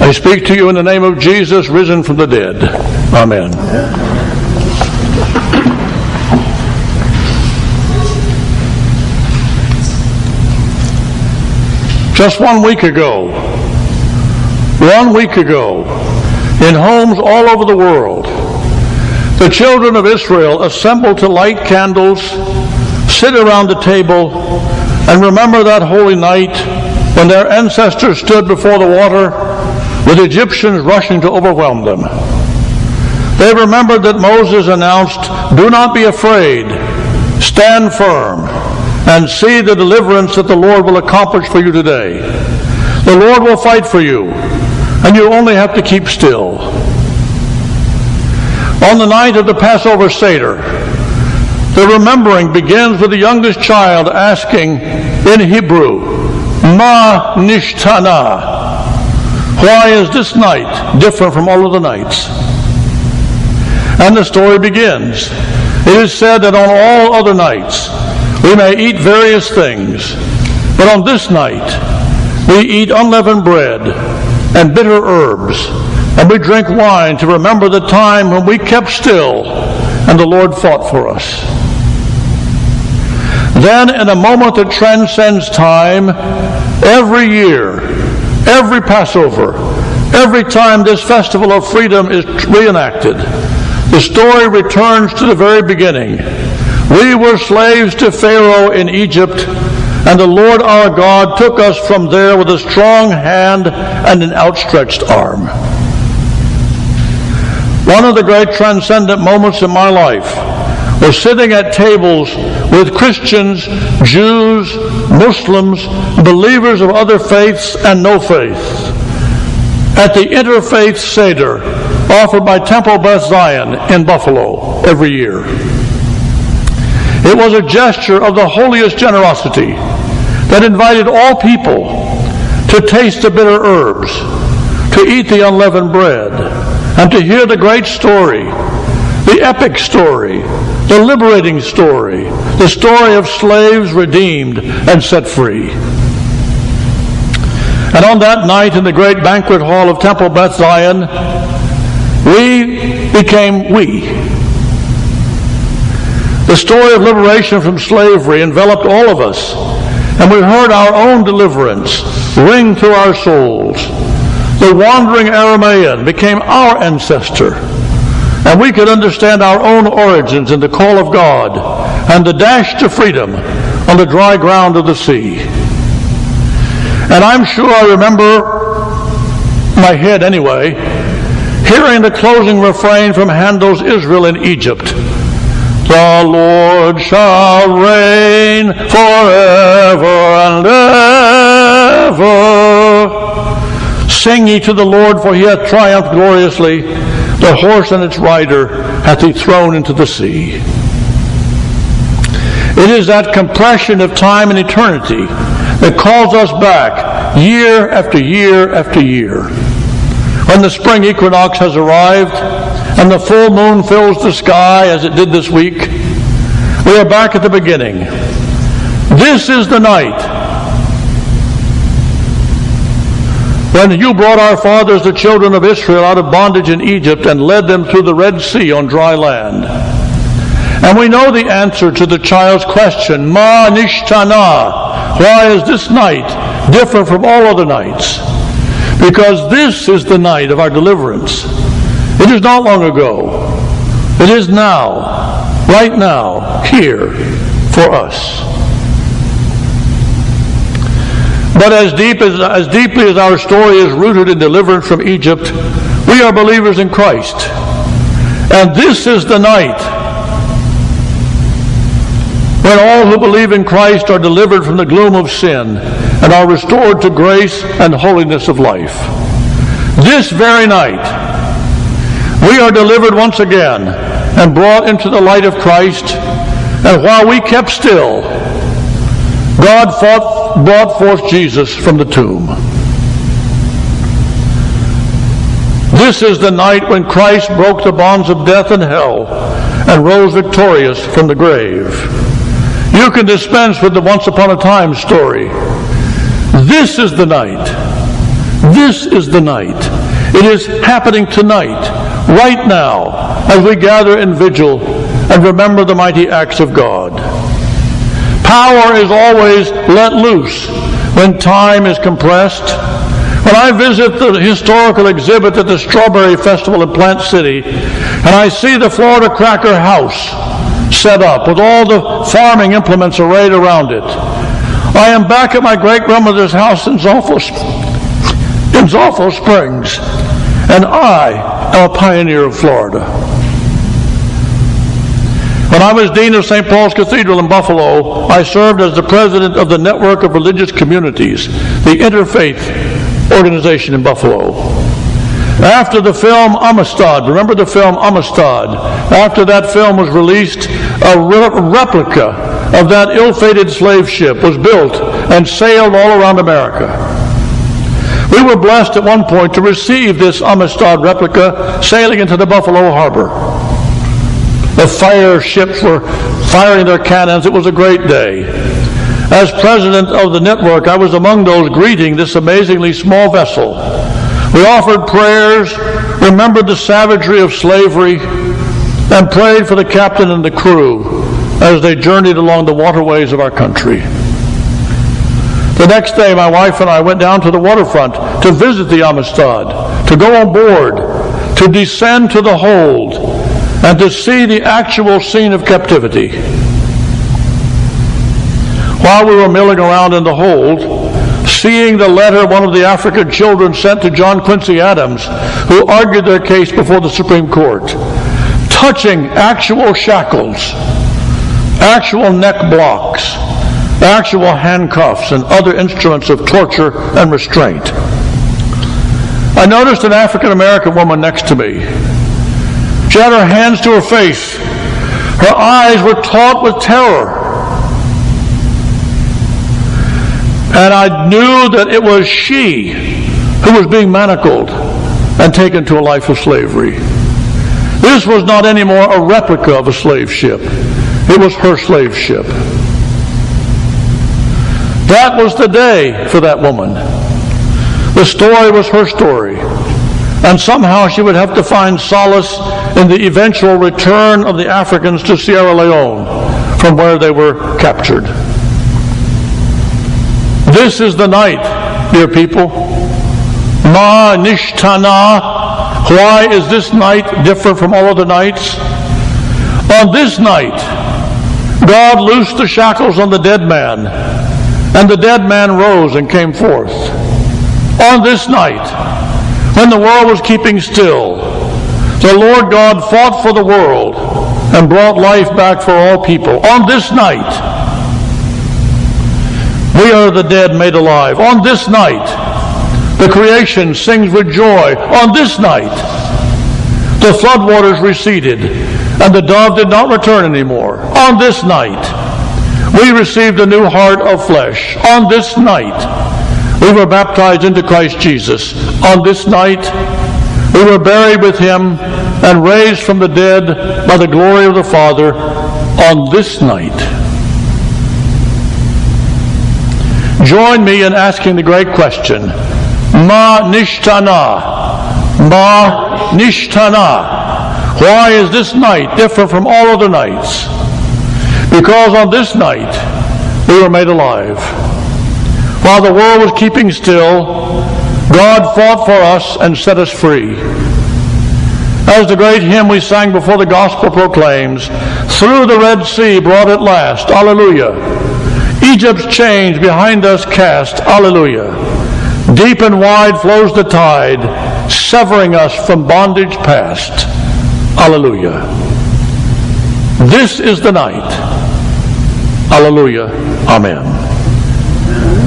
I speak to you in the name of Jesus, risen from the dead. Amen. Just 1 week ago, in homes all over the world, the children of Israel assembled to light candles, sit around the table, and remember that holy night when their ancestors stood before the water with Egyptians rushing to overwhelm them. They remembered that Moses announced, "Do not be afraid, stand firm, and see the deliverance that the Lord will accomplish for you today. The Lord will fight for you, and you only have to keep still." On the night of the Passover Seder, the remembering begins with the youngest child asking in Hebrew, "Ma nishtana?" Why is this night different from all of the nights? And the story begins. It is said that on all other nights we may eat various things, but on this night we eat unleavened bread and bitter herbs, and we drink wine to remember the time when we kept still and the Lord fought for us. Then, in a moment that transcends time, every year, every Passover, every time this festival of freedom is reenacted, the story returns to the very beginning. We were slaves to Pharaoh in Egypt, and the Lord our God took us from there with a strong hand and an outstretched arm. One of the great transcendent moments in my life was sitting at tables with Christians, Jews, Muslims, believers of other faiths and no faiths, at the Interfaith Seder offered by Temple Beth Zion in Buffalo every year. It was a gesture of the holiest generosity that invited all people to taste the bitter herbs, to eat the unleavened bread, and to hear the great story, the epic story, the liberating story, the story of slaves redeemed and set free. And on that night in the great banquet hall of Temple Beth Zion, we became we. The story of liberation from slavery enveloped all of us, and we heard our own deliverance ring through our souls. The wandering Aramaean became our ancestor, and we could understand our own origins in the call of God and the dash to freedom on the dry ground of the sea. And I'm sure I remember, my head anyway, hearing the closing refrain from Handel's Israel in Egypt. The Lord shall reign forever and ever. Sing ye to the Lord, for he hath triumphed gloriously. The horse and its rider hath he thrown into the sea. It is that compression of time and eternity that calls us back year after year after year. When the spring equinox has arrived and the full moon fills the sky as it did this week, we are back at the beginning. This is the night when you brought our fathers, the children of Israel, out of bondage in Egypt and led them through the Red Sea on dry land. And we know the answer to the child's question, Ma nishtana? Why is this night different from all other nights? Because this is the night of our deliverance. It is not long ago. It is now, right now, here, for us. But as deeply as our story is rooted in deliverance from Egypt, we are believers in Christ. And this is the night when all who believe in Christ are delivered from the gloom of sin and are restored to grace and holiness of life. This very night, we are delivered once again and brought into the light of Christ, and while we kept still, God brought forth Jesus from the tomb. This is the night when Christ broke the bonds of death and hell and rose victorious from the grave. You can dispense with the once upon a time story. This is the night. This is the night. It is happening tonight, right now, as we gather in vigil and remember the mighty acts of God. Power is always let loose when time is compressed. When I visit the historical exhibit at the Strawberry Festival in Plant City, and I see the Florida Cracker House set up with all the farming implements arrayed around it, I am back at my great-grandmother's house in Zolfo Springs, and I am a pioneer of Florida. When I was Dean of St. Paul's Cathedral in Buffalo, I served as the president of the Network of Religious Communities, the interfaith organization in Buffalo. After the film Amistad, remember the film Amistad? After that film was released, a replica of that ill-fated slave ship was built and sailed all around America. We were blessed at one point to receive this Amistad replica sailing into the Buffalo Harbor. The fire ships were firing their cannons. It was a great day. As president of the network, I was among those greeting this amazingly small vessel. We offered prayers, remembered the savagery of slavery, and prayed for the captain and the crew as they journeyed along the waterways of our country. The next day, my wife and I went down to the waterfront to visit the Amistad, to go on board, to descend to the hold, and to see the actual scene of captivity. While we were milling around in the hold, seeing the letter one of the African children sent to John Quincy Adams, who argued their case before the Supreme Court, touching actual shackles, actual neck blocks, actual handcuffs, and other instruments of torture and restraint. I noticed an African-American woman next to me. She had her hands to her face. Her eyes were taut with terror. And I knew that it was she who was being manacled and taken to a life of slavery. This was not anymore a replica of a slave ship. It was her slave ship. That was the day for that woman. The story was her story. And somehow she would have to find solace in the eventual return of the Africans to Sierra Leone from where they were captured. This is the night, dear people. Ma nishtana. Why is this night different from all other nights? On this night, God loosed the shackles on the dead man, and the dead man rose and came forth. On this night, when the world was keeping still, the Lord God fought for the world and brought life back for all people. On this night, we are the dead made alive. On this night, the creation sings with joy. On this night, the floodwaters receded and the dove did not return anymore. On this night, we received a new heart of flesh. On this night, we were baptized into Christ Jesus. On this night, we were buried with him and raised from the dead by the glory of the Father. On this night. Join me in asking the great question, Ma nishtana? Ma nishtana? Why is this night different from all other nights? Because on this night, we were made alive. While the world was keeping still, God fought for us and set us free. As the great hymn we sang before the gospel proclaims, through the Red Sea brought at last, alleluia. Egypt's chains behind us cast, alleluia. Deep and wide flows the tide, severing us from bondage past, alleluia. This is the night, alleluia, amen.